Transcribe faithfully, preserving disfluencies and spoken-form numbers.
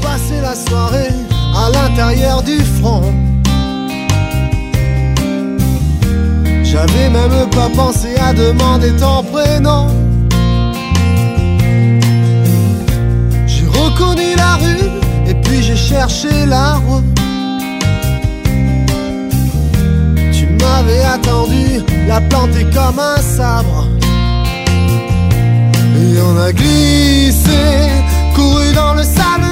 passé la soirée à l'intérieur du front. J'avais même pas pensé à demander ton prénom. J'ai reconnu la rue et puis j'ai cherché l'arbre. Tu m'avais attendu, la planté comme un sabre. Et on a glissé, couru dans le sable